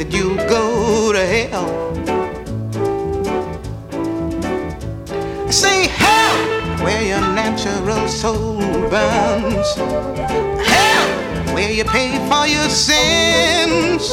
that you go to hell. Say hell, where your natural soul burns. Hell, where you pay for your sins.